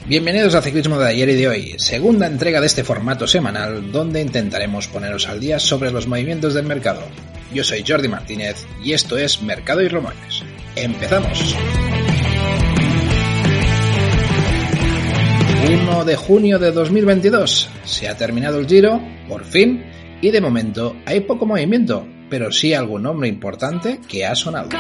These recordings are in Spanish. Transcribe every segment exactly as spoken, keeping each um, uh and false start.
Bienvenidos a Ciclismo de ayer y de hoy, segunda entrega de este formato semanal donde intentaremos poneros al día sobre los movimientos del mercado. Yo soy Jordi Martínez y esto es Mercado y Rumores. ¡Empezamos! uno de junio de dos mil veintidós. Se ha terminado el Giro, por fin, y de momento hay poco movimiento, pero sí algún nombre importante que ha sonado.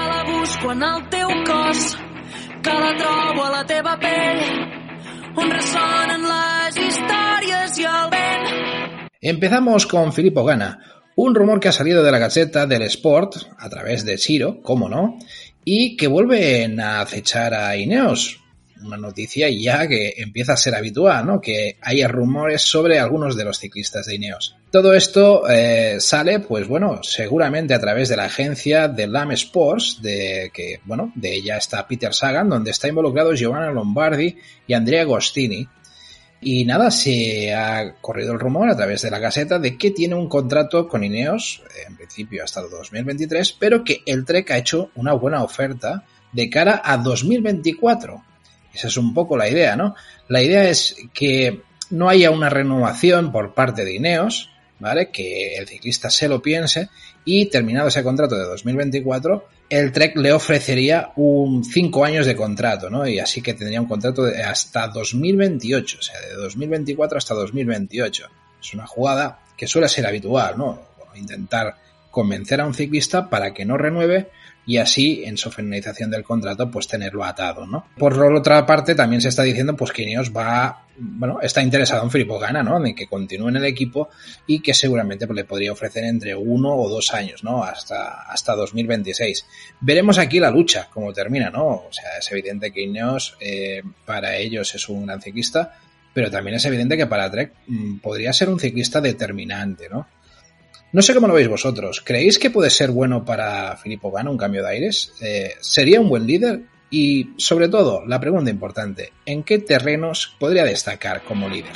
Empezamos con Filippo Ganna, un rumor que ha salido de la Gazzetta dello Sport a través de Giro, cómo no, y que vuelven a acechar a Ineos. Una noticia ya que empieza a ser habitual, ¿no? Que haya rumores sobre algunos de los ciclistas de Ineos. Todo esto eh, sale, pues bueno, seguramente a través de la agencia de L A M Sports, de que, bueno, de ella está Peter Sagan, donde está involucrado Giovanna Lombardi y Andrea Agostini. Y nada, se ha corrido el rumor a través de la Gazzetta de que tiene un contrato con Ineos, en principio hasta dos mil veintitrés, pero que el Trek ha hecho una buena oferta de cara a dos mil veinticuatro. Esa es un poco la idea, ¿no? La idea es que no haya una renovación por parte de Ineos, ¿vale? Que el ciclista se lo piense y terminado ese contrato de dos mil veinticuatro, el Trek le ofrecería un cinco años de contrato, ¿no? Y así que tendría un contrato de hasta dos mil veintiocho, o sea, de dos mil veinticuatro hasta dos mil veintiocho. Es una jugada que suele ser habitual, ¿no? Intentar convencer a un ciclista para que no renueve y así, en su finalización del contrato, pues tenerlo atado, ¿no? Por otra parte, también se está diciendo pues que Ineos va, bueno, está interesado en Filippo Ganna, ¿no? En que continúe en el equipo y que seguramente pues, le podría ofrecer entre uno o dos años, ¿no? Hasta, hasta dos mil veintiséis. Veremos aquí la lucha, cómo termina, ¿no? O sea, es evidente que Ineos, eh, para ellos es un gran ciclista, pero también es evidente que para Trek mmm, podría ser un ciclista determinante, ¿no? No sé cómo lo veis vosotros. ¿Creéis que puede ser bueno para Filippo Ganna un cambio de aires? Eh, ¿Sería un buen líder? Y, sobre todo, la pregunta importante, ¿en qué terrenos podría destacar como líder?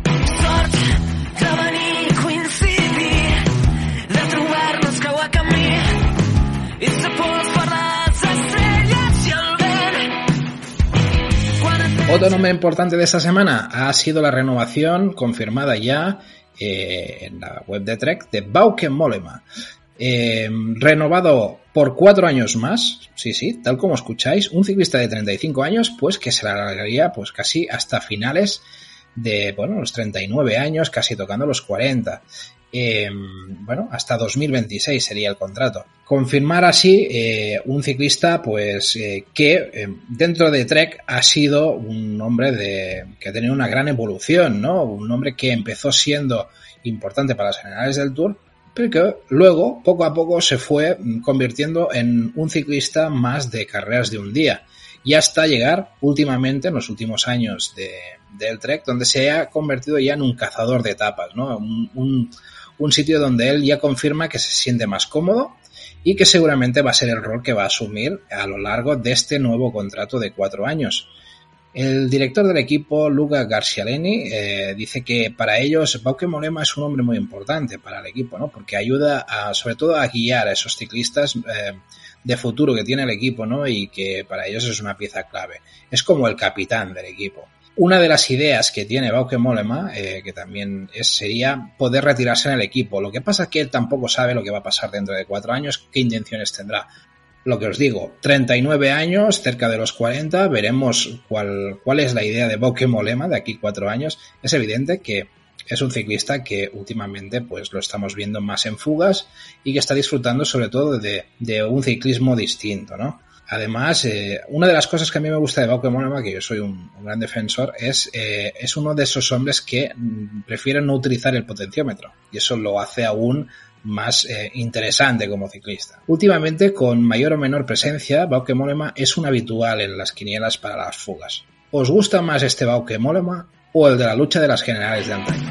Otro nombre importante de esta semana ha sido la renovación confirmada ya Eh, en la web de Trek, de Bauke Mollema, eh, renovado por cuatro años más, sí, sí, tal como escucháis, un ciclista de treinta y cinco años, pues que se le alargaría pues casi hasta finales de, bueno, los treinta y nueve años, casi tocando los cuarenta. Eh, bueno, hasta dos mil veintiséis sería el contrato. Confirmar así eh, un ciclista pues eh, que eh, dentro de Trek ha sido un hombre de, que ha tenido una gran evolución, ¿no? Un hombre que empezó siendo importante para las generales del Tour, pero que luego poco a poco se fue convirtiendo en un ciclista más de carreras de un día y hasta llegar últimamente en los últimos años de, del Trek, donde se ha convertido ya en un cazador de etapas, ¿no? Un, un, un sitio donde él ya confirma que se siente más cómodo y que seguramente va a ser el rol que va a asumir a lo largo de este nuevo contrato de cuatro años. El director del equipo, Luca Garcialeni, eh, dice que para ellos Bauke Mollema es un hombre muy importante para el equipo, ¿no? Porque ayuda a, sobre todo a guiar a esos ciclistas eh, de futuro que tiene el equipo, ¿no? Y que para ellos es una pieza clave. Es como el capitán del equipo. Una de las ideas que tiene Bauke Mollema, eh, que también es, sería poder retirarse en el equipo. Lo que pasa es que él tampoco sabe lo que va a pasar dentro de cuatro años, qué intenciones tendrá. Lo que os digo, treinta y nueve años, cerca de los cuarenta, veremos cuál, cuál es la idea de Bauke Mollema de aquí cuatro años. Es evidente que es un ciclista que últimamente pues lo estamos viendo más en fugas y que está disfrutando sobre todo de, de un ciclismo distinto, ¿no? Además, eh, una de las cosas que a mí me gusta de Bauke Mollema, que yo soy un, un gran defensor, es, eh, es uno de esos hombres que mm, prefieren no utilizar el potenciómetro y eso lo hace aún más eh, interesante como ciclista. Últimamente, con mayor o menor presencia, Bauke Mollema es un habitual en las quinielas para las fugas. ¿Os gusta más este Bauke Mollema o el de la lucha de las generales de antaño?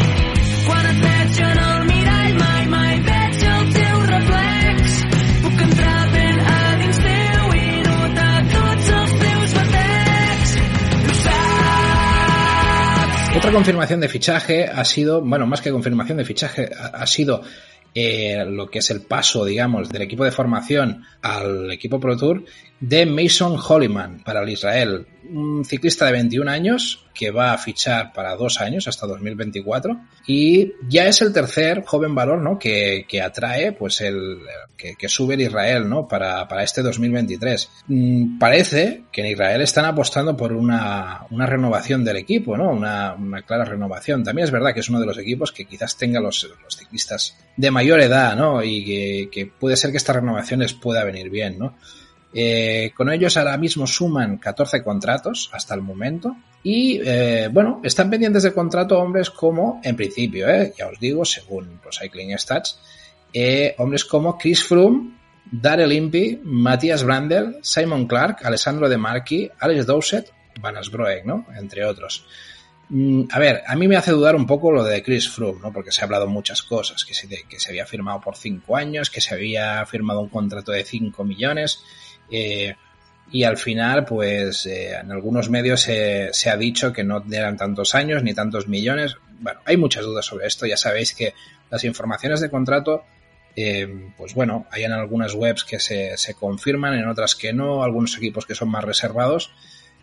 Otra confirmación de fichaje ha sido, bueno, más que confirmación de fichaje, ha, ha sido eh, lo que es el paso, digamos, del equipo de formación al equipo Pro Tour de Mason Holliman para el Israel. un ciclista de veintiún años que va a fichar para dos años, hasta dos mil veinticuatro, y ya es el tercer joven valor, ¿no? que, que atrae, pues el que, que sube el Israel, ¿no? para, para este dos mil veintitrés. Mm, parece que en Israel están apostando por una, una renovación del equipo, ¿no? Una, una clara renovación. También es verdad que es uno de los equipos que quizás tenga los, los ciclistas de mayor edad, ¿no? Y que, que puede ser que esta renovación les pueda venir bien, ¿no? Eh, con ellos ahora mismo suman catorce contratos hasta el momento y eh, bueno, están pendientes de contrato hombres como, en principio, eh, ya os digo, según Pro Cycling Stats, eh, hombres como Chris Froome, Darrell Impey, Matthias Brandel, Simon Clark, Alessandro De Marchi, Alex Dowsett, Van Asbroek, ¿no? Entre otros. Mm, a ver, a mí me hace dudar un poco lo de Chris Froome, ¿no? Porque se ha hablado muchas cosas, que se, que se había firmado por cinco años, que se había firmado un contrato de cinco millones. Eh, y al final, pues eh, en algunos medios se, se ha dicho que no eran tantos años ni tantos millones. Bueno, hay muchas dudas sobre esto. Ya sabéis que las informaciones de contrato, eh, pues bueno, hay en algunas webs que se, se confirman, en otras que no, algunos equipos que son más reservados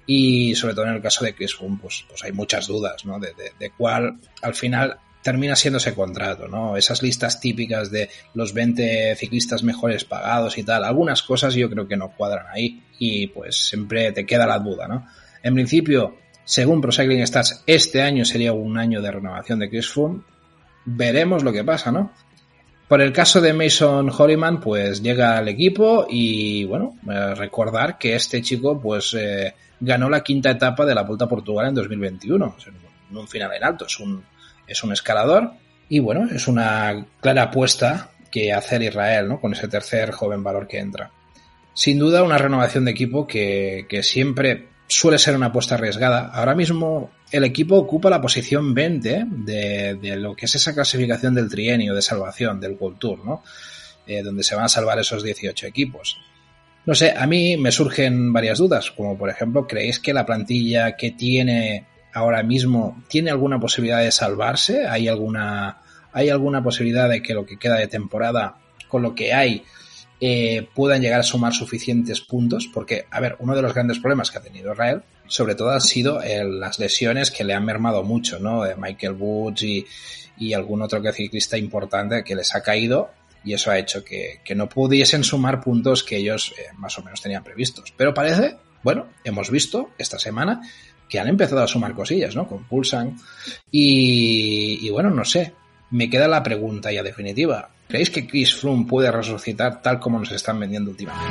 y sobre todo en el caso de Chris Froome, pues, pues hay muchas dudas, ¿no? De, de, de cuál al final termina siendo ese contrato, ¿no? Esas listas típicas de los veinte ciclistas mejores pagados y tal, algunas cosas yo creo que no cuadran ahí y pues siempre te queda la duda, ¿no? En principio, según Pro Cycling Stats, este año sería un año de renovación de Chris Froome. Veremos lo que pasa, ¿no? Por el caso de Mason Holliman, pues llega al equipo y, bueno, eh, recordar que este chico, pues, eh, ganó la quinta etapa de la Volta a Portugal en dos mil veintiuno, o sea, en un final en alto, es un Es un escalador y, bueno, es una clara apuesta que hace el Israel, ¿no? Con ese tercer joven valor que entra. Sin duda, una renovación de equipo que, que siempre suele ser una apuesta arriesgada. Ahora mismo el equipo ocupa la posición veinte de, de lo que es esa clasificación del trienio de salvación, del World Tour, ¿no? Eh, donde se van a salvar esos dieciocho equipos. No sé, a mí me surgen varias dudas, como por ejemplo, ¿creéis que la plantilla que tiene ahora mismo tiene alguna posibilidad de salvarse? ¿Hay alguna, hay alguna posibilidad de que lo que queda de temporada, con lo que hay, eh, puedan llegar a sumar suficientes puntos? Porque, a ver, uno de los grandes problemas que ha tenido Israel, sobre todo, han sido el, las lesiones que le han mermado mucho, ¿no? De Michael Woods y, y algún otro que ciclista importante que les ha caído, y eso ha hecho que, que no pudiesen sumar puntos que ellos eh, más o menos tenían previstos. Pero parece, bueno, hemos visto esta semana que han empezado a sumar cosillas, ¿no? Con Pulsan. Y, y bueno, no sé. Me queda la pregunta ya definitiva. ¿Creéis que Chris Froome puede resucitar tal como nos están vendiendo últimamente?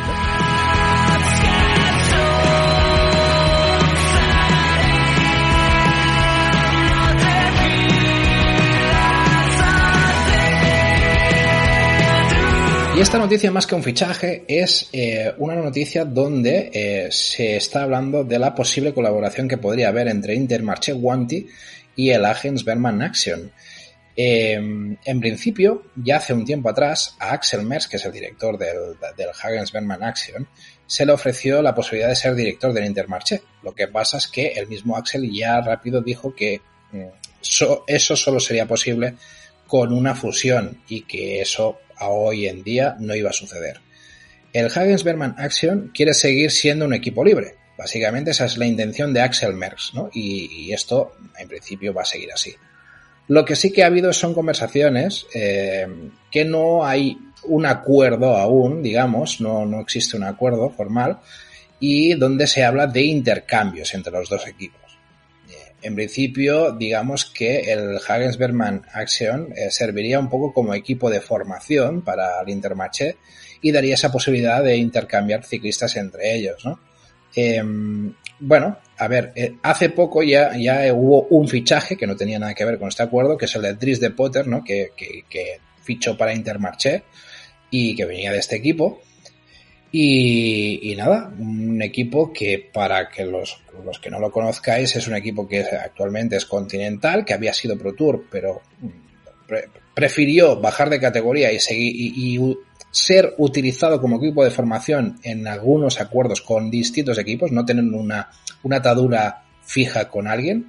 Y esta noticia, más que un fichaje, es eh, una noticia donde eh, se está hablando de la posible colaboración que podría haber entre Intermarché Wanty y el Hagens Berman Action. Eh, en principio, ya hace un tiempo atrás, a Axel Merckx, que es el director del, del Hagens Berman Action, se le ofreció la posibilidad de ser director del Intermarché. Lo que pasa es que el mismo Axel ya rápido dijo que mm, so, eso solo sería posible con una fusión y que eso a hoy en día no iba a suceder. El Hagens Berman Action quiere seguir siendo un equipo libre. Básicamente esa es la intención de Axel Merckx, ¿no? Y, y esto en principio va a seguir así. Lo que sí que ha habido son conversaciones eh, que no hay un acuerdo aún, digamos, no, no existe un acuerdo formal, y donde se habla de intercambios entre los dos equipos. En principio, digamos que el Hagens Berman Action eh, serviría un poco como equipo de formación para el Intermarché y daría esa posibilidad de intercambiar ciclistas entre ellos, ¿no? Eh, bueno, a ver, eh, hace poco ya, ya hubo un fichaje que no tenía nada que ver con este acuerdo, que es el de Dries de Potter, ¿no? Que, que, que fichó para Intermarché y que venía de este equipo. Y, y nada, un equipo que, para que los, los que no lo conozcáis, es un equipo que actualmente es continental, que había sido Pro Tour, pero pre- prefirió bajar de categoría y seguir y, y ser utilizado como equipo de formación en algunos acuerdos con distintos equipos, no tener una, una atadura fija con alguien.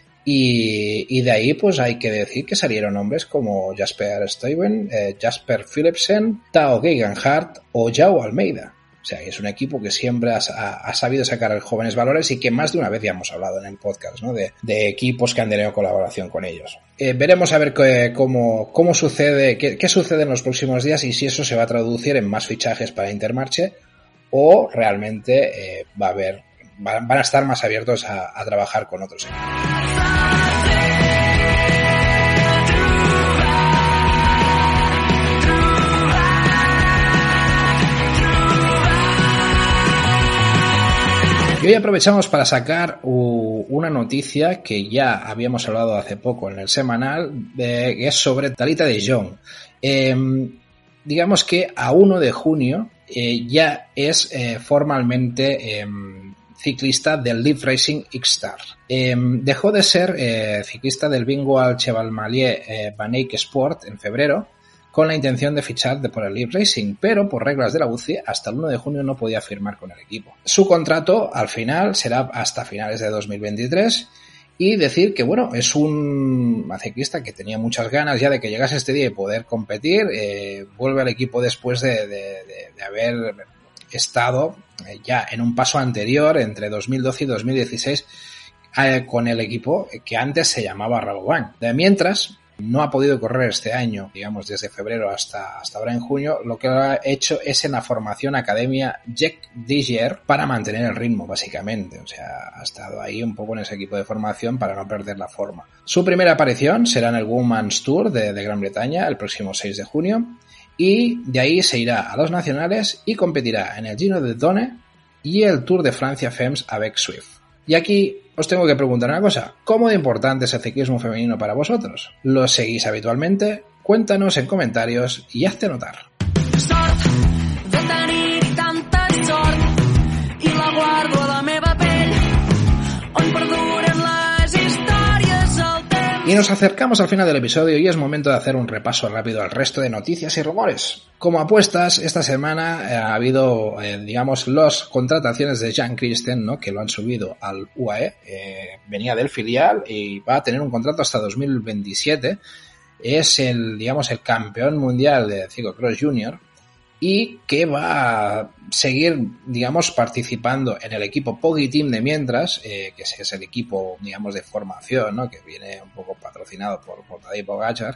Y, y de ahí pues hay que decir que salieron nombres como Jasper Stuyven, eh, Jasper Philipsen, Tao Geoghegan Hart o Joao Almeida. O sea, es un equipo que siempre ha, ha sabido sacar jóvenes valores y que más de una vez ya hemos hablado en el podcast, ¿no? De, de equipos que han tenido colaboración con ellos. Eh, veremos a ver qué, cómo, cómo sucede, qué, qué sucede en los próximos días y si eso se va a traducir en más fichajes para Intermarché o realmente eh, va a haber, van a estar más abiertos a, a trabajar con otros equipos. Y hoy aprovechamos para sacar uh, una noticia que ya habíamos hablado hace poco en el semanal, de, que es sobre Thalita de Jong. Eh, digamos que a primero de junio eh, ya es eh, formalmente eh, ciclista del Live Racing X-Star. Eh, dejó de ser eh, ciclista del Vingual Chevalmalier eh, Baneic Sport en febrero, con la intención de fichar de por el Live Racing, pero por reglas de la U C I hasta el primero de junio no podía firmar con el equipo. Su contrato al final será hasta finales de dos mil veintitrés y decir que bueno, es un ciclista que tenía muchas ganas ya de que llegase este día y poder competir, eh, vuelve al equipo después de, de, de, de haber estado ya en un paso anterior entre dos mil doce y dos mil dieciséis eh, con el equipo que antes se llamaba Rabobank. De mientras no ha podido correr este año, digamos desde febrero hasta, hasta ahora en junio. Lo que ha hecho es en la formación Academia Jack Digier para mantener el ritmo, básicamente. O sea, ha estado ahí un poco en ese equipo de formación para no perder la forma. Su primera aparición será en el Women's Tour de, de Gran Bretaña el próximo seis de junio y de ahí se irá a los nacionales y competirá en el Giro de Done y el Tour de Francia Femmes avec Swift. Y aquí os tengo que preguntar una cosa, ¿cómo de importante es el ciclismo femenino para vosotros? ¿Lo seguís habitualmente? Cuéntanos en comentarios y hazte notar. Y nos acercamos al final del episodio y es momento de hacer un repaso rápido al resto de noticias y rumores. Como apuestas, esta semana eh, ha habido, eh, digamos, las contrataciones de Jan Christen, ¿no? Que lo han subido al U A E, eh, venía del filial y va a tener un contrato hasta dos mil veintisiete. Es el, digamos, el campeón mundial de Ciclocross Junior y que va a seguir, digamos, participando en el equipo Poggi Team de mientras, eh, que es el equipo, digamos, de formación, ¿no? Que viene un poco patrocinado por, por Tadej Pogačar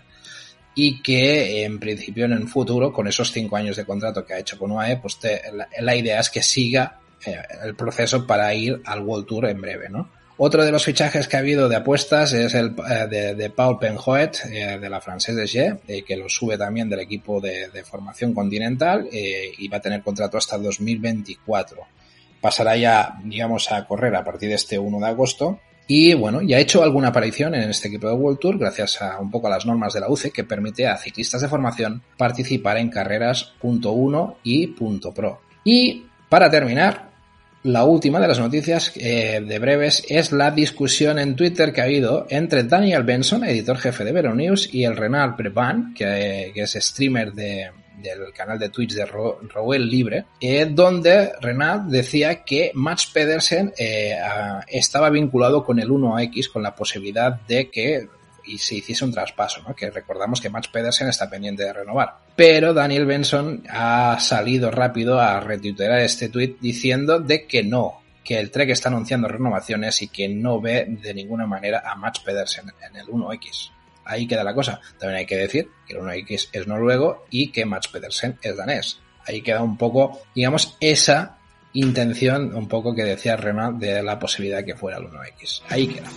y que en principio en el futuro, con esos cinco años de contrato que ha hecho con U A E, pues te, la, la idea es que siga eh, el proceso para ir al World Tour en breve, ¿no? Otro de los fichajes que ha habido de apuestas es el eh, de, de Paul Penhoet, eh, de la Française des Jeux, eh, que lo sube también del equipo de, de formación continental eh, y va a tener contrato hasta dos mil veinticuatro. Pasará ya, digamos, a correr a partir de este primero de agosto. Y bueno, ya ha hecho alguna aparición en este equipo de World Tour gracias a un poco a las normas de la U C I que permite a ciclistas de formación participar en carreras punto uno y punto pro. Y para terminar, la última de las noticias eh, de breves es la discusión en Twitter que ha habido entre Daniel Benson, editor jefe de Veronews, y el Renard Preban, que, que es streamer de, del canal de Twitch de Ro, Roel Libre, eh, donde Renard decía que Mats Pedersen eh, a, estaba vinculado con el uno equis con la posibilidad de que y se hiciese un traspaso, ¿no? Que recordamos que Mats Pedersen está pendiente de renovar. Pero Daniel Benson ha salido rápido a retuitear este tuit diciendo de que no, que el Trek está anunciando renovaciones y que no ve de ninguna manera a Mats Pedersen en el uno equis. Ahí queda la cosa. También hay que decir que el uno equis es noruego y que Mats Pedersen es danés. Ahí queda un poco, digamos, esa intención un poco que decía Renard de la posibilidad de que fuera el uno equis. Ahí queda.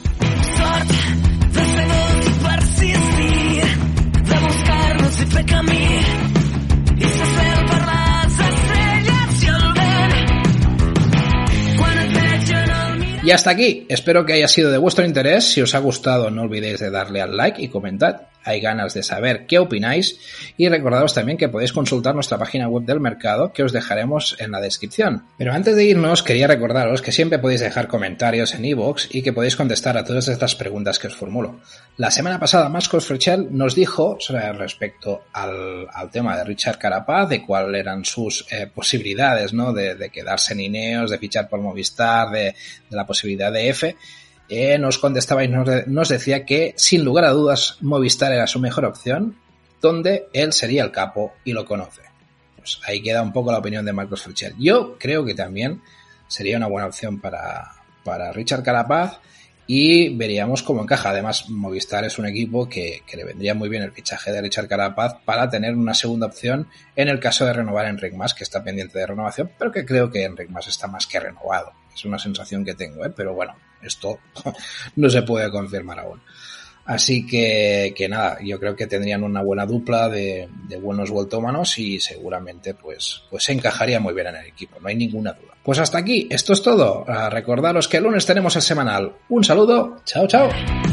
Persistir, de buscar-nos i fer camí i ser cel per les estrelles i el vent quan et veig en el mirall. Y hasta aquí, espero que haya sido de vuestro interés. Si os ha gustado no olvidéis de darle al like y comentad, hay ganas de saber qué opináis y recordaros también que podéis consultar nuestra página web del mercado que os dejaremos en la descripción. Pero antes de irnos quería recordaros que siempre podéis dejar comentarios en iVoox y que podéis contestar a todas estas preguntas que os formulo. La semana pasada Marcos Frechel nos dijo sobre respecto al, al tema de Richard Carapaz, de cuáles eran sus eh, posibilidades, ¿no? de, de quedarse en Ineos, de fichar por Movistar, de, de la posibilidad de F. Eh, nos contestaba y nos, de, nos decía que sin lugar a dudas Movistar era su mejor opción, donde él sería el capo y lo conoce. pues ahí queda un poco la opinión de Marcos Fletcher. Yo creo que también sería una buena opción para, para Richard Carapaz y veríamos cómo encaja. Además, Movistar es un equipo que, que le vendría muy bien el fichaje de Richard Carapaz para tener una segunda opción en el caso de renovar a Enric Mas, que está pendiente de renovación, pero que creo que Enric Mas está más que renovado. Es una sensación que tengo, ¿eh? Pero bueno, esto no se puede confirmar aún. Así que, que nada, yo creo que tendrían una buena dupla de, de buenos vueltómanos y seguramente pues, pues se encajaría muy bien en el equipo, no hay ninguna duda. Pues hasta aquí, esto es todo. Recordaros que el lunes tenemos el semanal. Un saludo, chao chao.